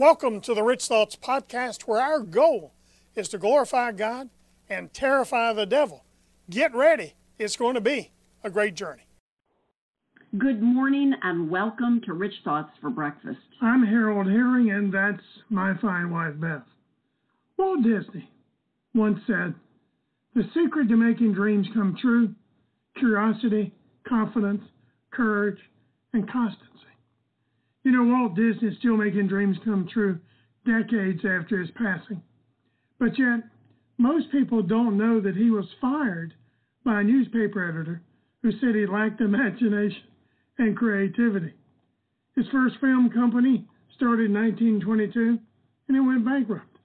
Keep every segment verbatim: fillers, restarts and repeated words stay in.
Welcome to the Rich Thoughts Podcast, where our goal is to glorify God and terrify the devil. Get ready. It's going to be a great journey. Good morning and welcome to Rich Thoughts for Breakfast. I'm Harold Herring, and that's my fine wife, Beth. Walt Disney once said, "The secret to making dreams come true, curiosity, confidence, courage, and constancy." You know, Walt Disney is still making dreams come true decades after his passing. But yet, most people don't know that he was fired by a newspaper editor who said he lacked imagination and creativity. His first film company started in nineteen twenty-two, and it went bankrupt.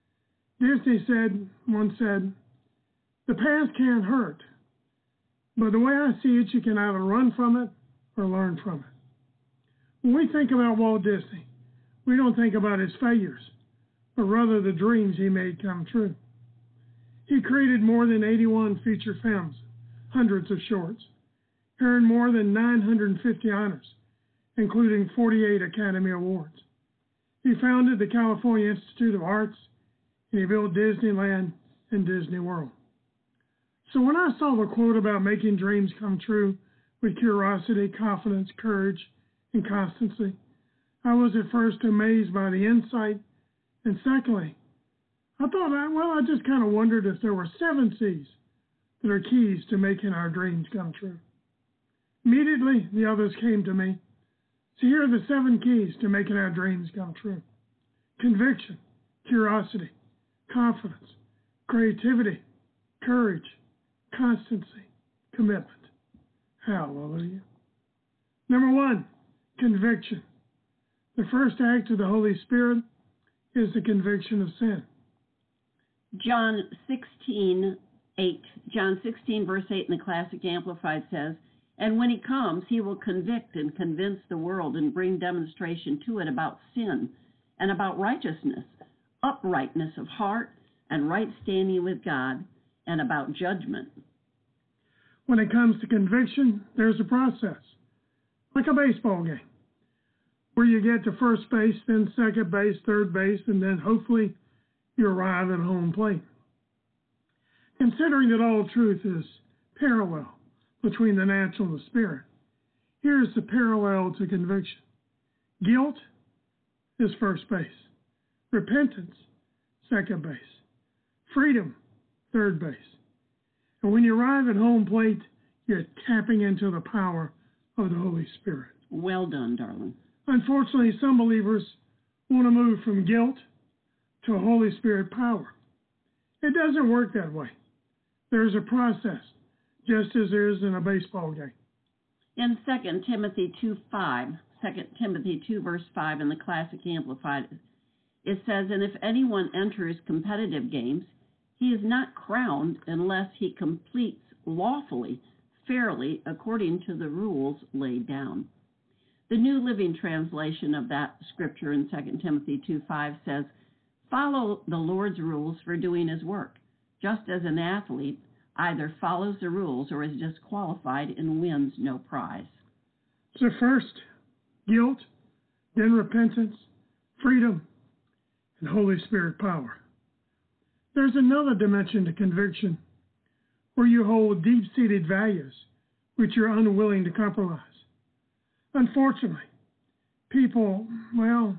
Disney said, once said, "The past can't hurt, but the way I see it, you can either run from it or learn from it." When we think about Walt Disney, we don't think about his failures, but rather the dreams he made come true. He created more than eighty-one feature films, hundreds of shorts, earned more than nine hundred fifty honors, including forty-eight Academy Awards. He founded the California Institute of Arts, and he built Disneyland and Disney World. So when I saw the quote about making dreams come true with curiosity, confidence, courage, and constancy, I was at first amazed by the insight, and secondly, I thought, well, I just kind of wondered if there were seven C's that are keys to making our dreams come true. Immediately, the others came to me. So here are the seven keys to making our dreams come true: conviction, curiosity, confidence, creativity, courage, constancy, commitment. Hallelujah. Number one, conviction. The first act of the Holy Spirit is the conviction of sin. John sixteen, eight. John sixteen, verse eight in the Classic Amplified says, "And when he comes, he will convict and convince the world and bring demonstration to it about sin and about righteousness, uprightness of heart and right standing with God, and about judgment." When it comes to conviction, there's a process, like a baseball game, where you get to first base, then second base, third base, and then hopefully you arrive at home plate. Considering that all truth is parallel between the natural and the spirit, here's the parallel to conviction. Guilt is first base. Repentance, second base. Freedom, third base. And when you arrive at home plate, you're tapping into the power of the Holy Spirit. Well done, darling. Unfortunately, some believers want to move from guilt to Holy Spirit power. It doesn't work that way. There's a process, just as there is in a baseball game. In Second Timothy two, five, Second Timothy two, verse five in the Classic Amplified, it says, "And if anyone enters competitive games, he is not crowned unless he completes lawfully, fairly, according to the rules laid down." The New Living Translation of that scripture in Second Timothy two, five says, "Follow the Lord's rules for doing his work, just as an athlete either follows the rules or is disqualified and wins no prize." So first, guilt, then repentance, freedom, and Holy Spirit power. There's another dimension to conviction where you hold deep-seated values which you're unwilling to compromise. Unfortunately, people, well,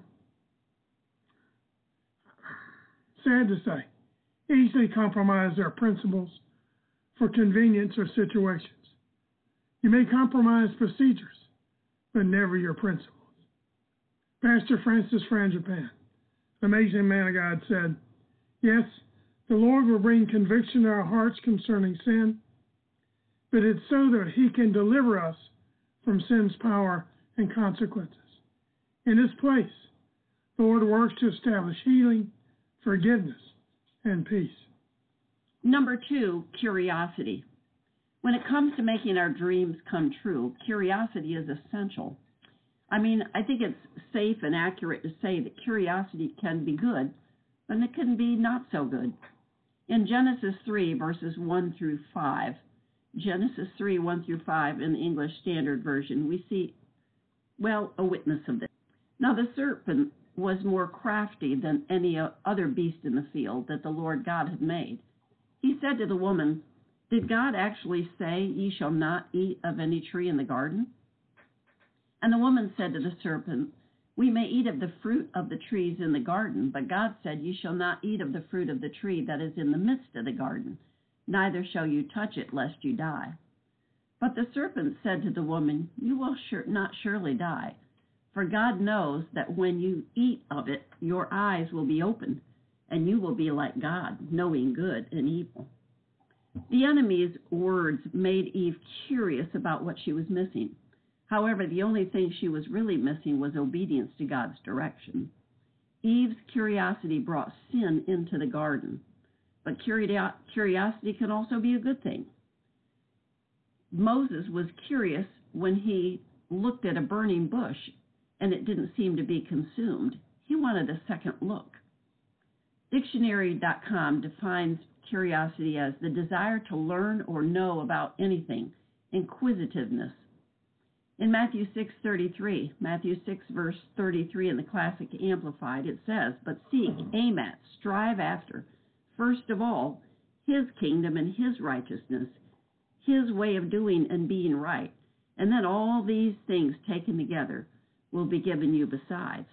sad to say, easily compromise their principles for convenience or situations. You may compromise procedures, but never your principles. Pastor Francis Frangipane, an amazing man of God, said, "Yes, the Lord will bring conviction to our hearts concerning sin, but it's so that he can deliver us from sin's power and consequences. In his place, the Lord works to establish healing, forgiveness, and peace." Number two, curiosity. When it comes to making our dreams come true, curiosity is essential. I mean, I think it's safe and accurate to say that curiosity can be good, but it can be not so good. In Genesis three, verses one through five, Genesis three, one through five in the English Standard Version, we see, well, a witness of this. Now the serpent was more crafty than any other beast in the field that the Lord God had made. He said to the woman, "Did God actually say, 'Ye shall not eat of any tree in the garden'?" And the woman said to the serpent, "We may eat of the fruit of the trees in the garden, but God said, 'Ye shall not eat of the fruit of the tree that is in the midst of the garden, neither shall you touch it, lest you die.' But the serpent said to the woman, 'You will sure, not surely die, for God knows that when you eat of it, your eyes will be opened, and you will be like God, knowing good and evil.'" The enemy's words made Eve curious about what she was missing. However, the only thing she was really missing was obedience to God's direction. Eve's curiosity brought sin into the garden, but curiosity can also be a good thing. Moses was curious when he looked at a burning bush and it didn't seem to be consumed. He wanted a second look. Dictionary dot com defines curiosity as the desire to learn or know about anything, inquisitiveness. In Matthew six thirty-three, Matthew six verse thirty-three in the Classic Amplified, it says, "But seek, aim at, strive after, first of all, his kingdom and his righteousness, his way of doing and being right, and then all these things taken together will be given you besides."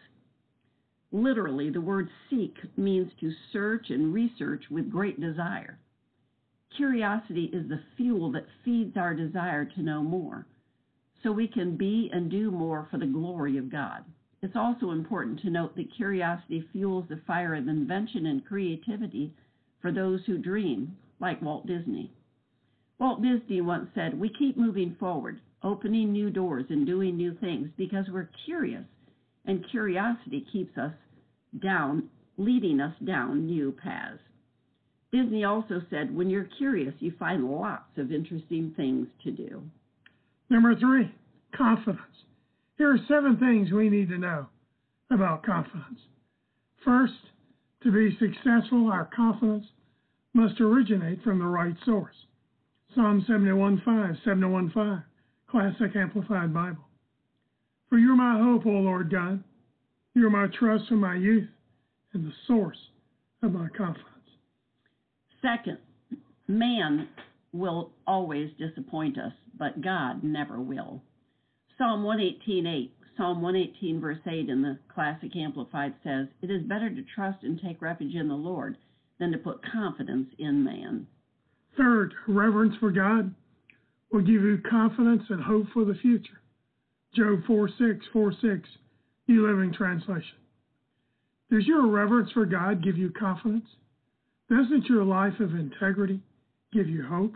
Literally, the word seek means to search and research with great desire. Curiosity is the fuel that feeds our desire to know more, so we can be and do more for the glory of God. It's also important to note that curiosity fuels the fire of invention and creativity for those who dream, like Walt Disney. Walt Disney once said, "We keep moving forward, opening new doors and doing new things because we're curious, and curiosity keeps us down, leading us down new paths." Disney also said, "When you're curious, you find lots of interesting things to do." Number three, confidence. Here are seven things we need to know about confidence. First, to be successful, our confidence must originate from the right source. Psalm seventy-one five, seventy-one five, Classic Amplified Bible. "For you're my hope, O Lord God. You're my trust from my youth and the source of my confidence." Second, man will always disappoint us, but God never will. Psalm one eighteen eight, Psalm one eighteen verse eight in the Classic Amplified says, "It is better to trust and take refuge in the Lord than to put confidence in man." Third, reverence for God will give you confidence and hope for the future. Job four six, four six, New Living Translation. Does your reverence for God give you confidence? Doesn't your life of integrity give you hope?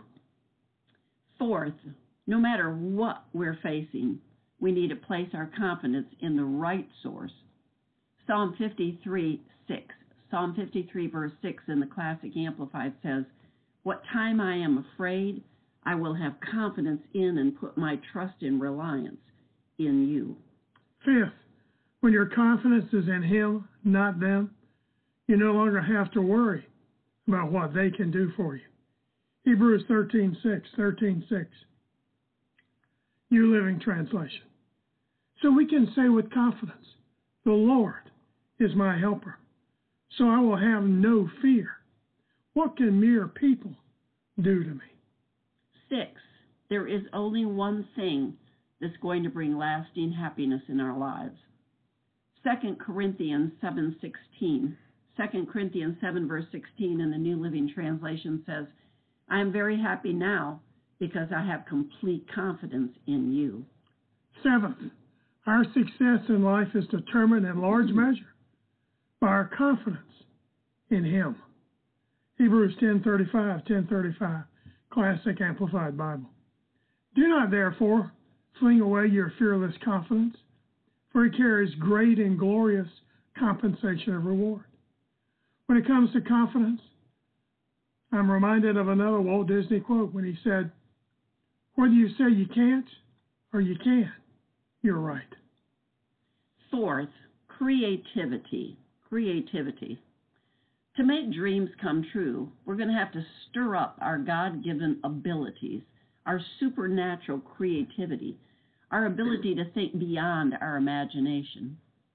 Fourth, no matter what we're facing, we need to place our confidence in the right source. Psalm fifty-three six, Psalm fifty-three verse six in the Classic Amplified says, "What time I am afraid, I will have confidence in and put my trust and reliance in you." Fifth, when your confidence is in Him, not them, you no longer have to worry about what they can do for you. Hebrews thirteen six, thirteen six, New Living Translation. So we can say with confidence, "The Lord is my helper, so I will have no fear. What can mere people do to me?" Six, there is only one thing that's going to bring lasting happiness in our lives. Second Corinthians seven sixteen, Second Corinthians seven verse sixteen in the New Living Translation says, "I am very happy now because I have complete confidence in you." Seventh, our success in life is determined in large measure by our confidence in Him. Hebrews ten thirty-five, ten thirty-five, Classic Amplified Bible. "Do not therefore fling away your fearless confidence, for it carries great and glorious compensation of reward." When it comes to confidence, I'm reminded of another Walt Disney quote when he said, "Whether you say you can't or you can, you're right." Fourth, creativity. Creativity. To make dreams come true, we're going to have to stir up our God-given abilities, our supernatural creativity, our ability to think beyond our imagination.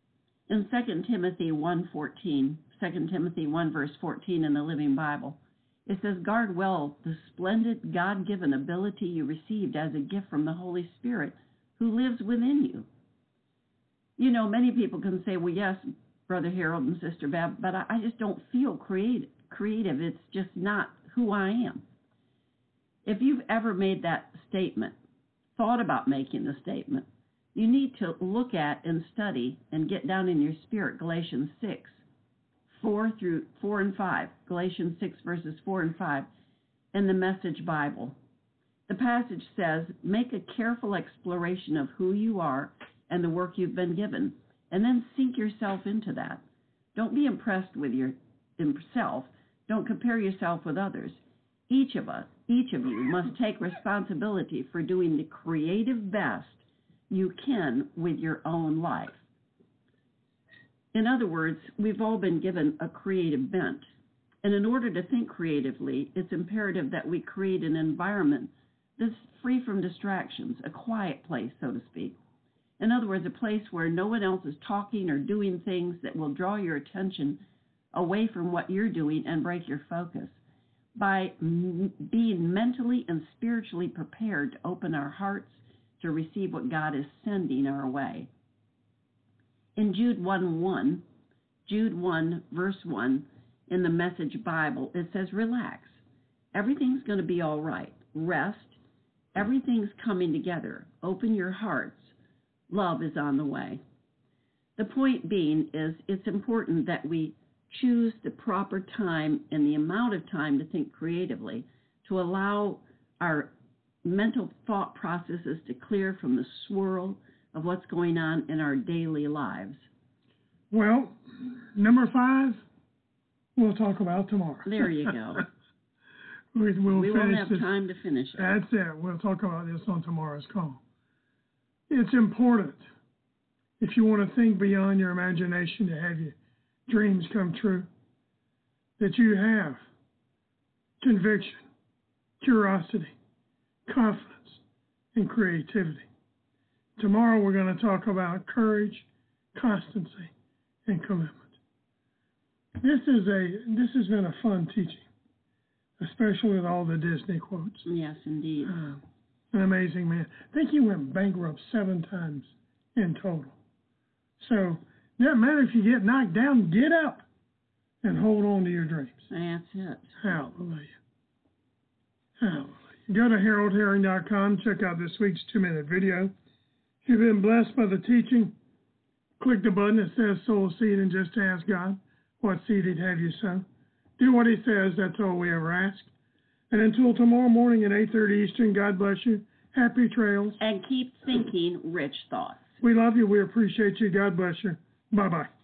In Second Timothy one fourteen, Second Timothy one verse fourteen in the Living Bible, it says, guard well the splendid God-given ability you received as a gift from the Holy Spirit who lives within you. You know, many people can say, well, yes, Brother Harold and Sister Bev, but I, I just don't feel creative. creative. It's just not who I am. If you've ever made that statement, thought about making the statement, you need to look at and study and get down in your spirit Galatians six, four through four and five, Galatians six verses four and five in the Message Bible. The passage says, make a careful exploration of who you are and the work you've been given, and then sink yourself into that. Don't be impressed with yourself. Don't compare yourself with others. Each of us, each of you must take responsibility for doing the creative best you can with your own life. In other words, we've all been given a creative bent. And in order to think creatively, it's imperative that we create an environment that's free from distractions, a quiet place, so to speak. In other words, a place where no one else is talking or doing things that will draw your attention away from what you're doing and break your focus. By m- being mentally and spiritually prepared to open our hearts to receive what God is sending our way. In Jude one one, Jude one verse one in the Message Bible, it says, relax. Everything's going to be all right. Rest. Everything's coming together. Open your hearts. Love is on the way. The point being is it's important that we choose the proper time and the amount of time to think creatively to allow our mental thought processes to clear from the swirl of what's going on in our daily lives. Well, number five, we'll talk about tomorrow. There you go. we we'll we finish won't have this. time to finish it. That's it. We'll talk about this on tomorrow's call. It's important, if you want to think beyond your imagination to have your dreams come true, that you have conviction, curiosity, confidence, and creativity. Tomorrow we're going to talk about courage, constancy, and commitment. This is a this has been a fun teaching, especially with all the Disney quotes. Yes, indeed. Uh, an amazing man. I think he went bankrupt seven times in total. So it doesn't matter if you get knocked down, get up and hold on to your dreams. That's it. Hallelujah. Hallelujah. Go to harold herring dot com. Check out this week's two-minute video. If you've been blessed by the teaching, click the button that says sow a seed and just ask God what seed he'd have you sow. Do what he says. That's all we ever ask. And until tomorrow morning at eight thirty Eastern, God bless you. Happy trails. And keep thinking rich thoughts. We love you. We appreciate you. God bless you. Bye-bye.